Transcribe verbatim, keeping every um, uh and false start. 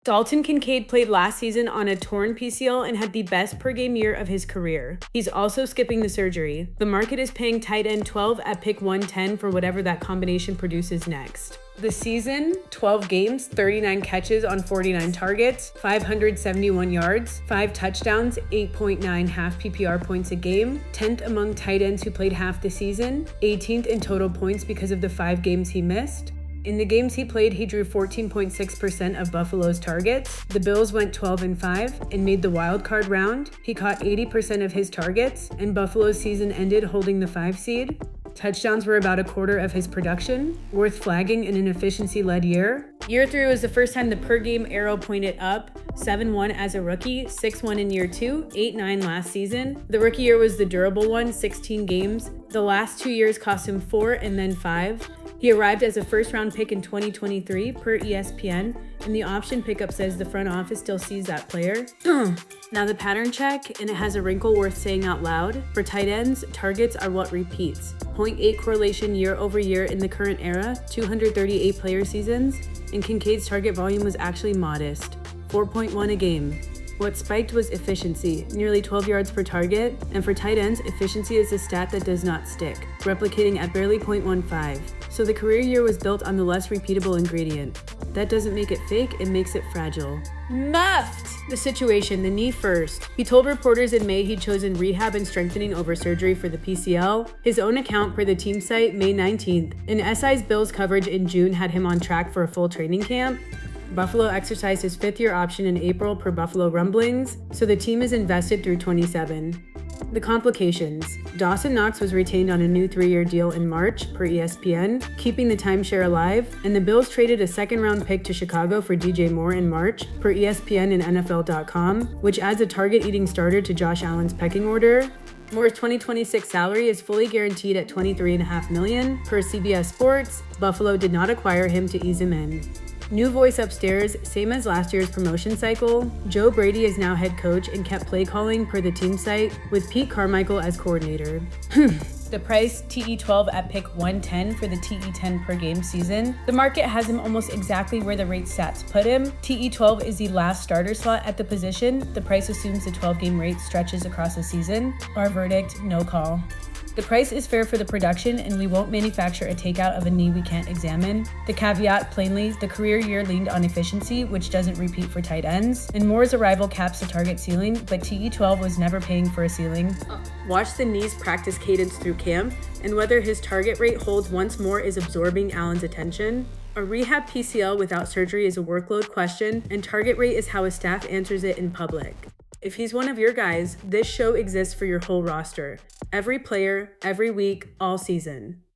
Dalton Kincaid played last season on a torn P C L and had the best per game year of his career. He's also skipping the surgery. The market is paying tight end twelve at pick one ten for whatever that combination produces next. The season, twelve games, thirty-nine catches on forty-nine targets, five hundred seventy-one yards, five touchdowns, eight point nine half P P R points a game, tenth among tight ends who played half the season, eighteenth in total points because of the five games he missed. In the games he played, he drew fourteen point six percent of Buffalo's targets. The Bills went twelve and five and made the wild card round. He caught eighty percent of his targets, and Buffalo's season ended holding the five seed. Touchdowns were about a quarter of his production, worth flagging in an efficiency-led year. Year three was the first time the per-game arrow pointed up, seven one as a rookie, six one in year two, eight nine last season. The rookie year was the durable one, sixteen games. The last two years cost him four and then five. He arrived as a first-round pick in twenty twenty-three per E S P N, and the option pickup says the front office still sees that player. Now the pattern check, and it has a wrinkle worth saying out loud. For tight ends, targets are what repeats. zero point eight correlation year over year in the current era, two hundred thirty-eight player seasons, and Kincaid's target volume was actually modest, four point one a game. What spiked was efficiency, nearly twelve yards per target, and for tight ends, efficiency is a stat that does not stick, replicating at barely zero point one five. So the career year was built on the less repeatable ingredient. That doesn't make it fake, it makes it fragile. Muffed! The situation, the knee first. He told reporters in May he'd chosen rehab and strengthening over surgery for the P C L. His own account per the team site, May nineteenth. And S I's Bills coverage in June had him on track for a full training camp. Buffalo exercised his fifth-year option in April per Buffalo Rumblings, so the team is invested through twenty-seven. The complications. Dawson Knox was retained on a new three-year deal in March, per E S P N, keeping the timeshare alive, and the Bills traded a second-round pick to Chicago for D J Moore in March, per E S P N and N F L dot com, which adds a target-eating starter to Josh Allen's pecking order. Moore's twenty twenty-six salary is fully guaranteed at twenty-three point five million dollars. Per C B S Sports, Buffalo did not acquire him to ease him in. New voice upstairs, same as last year's promotion cycle. Joe Brady is now head coach and kept play calling per the team site, with Pete Carmichael as coordinator. The price, T E twelve at pick one ten for the T E ten per game season. The market has him almost exactly where the rate stats put him. T E twelve is the last starter slot at the position. The price assumes the twelve game rate stretches across the season. Our verdict, no call. The price is fair for the production, and we won't manufacture a takeout of a knee we can't examine. The caveat, plainly, the career year leaned on efficiency, which doesn't repeat for tight ends. And Moore's arrival caps the target ceiling, but T E twelve was never paying for a ceiling. Watch the knee's practice cadence through camp, and whether his target rate holds once more is absorbing Allen's attention. A rehab P C L without surgery is a workload question, and target rate is how his staff answers it in public. If he's one of your guys, this show exists for your whole roster. Every player, every week, all season.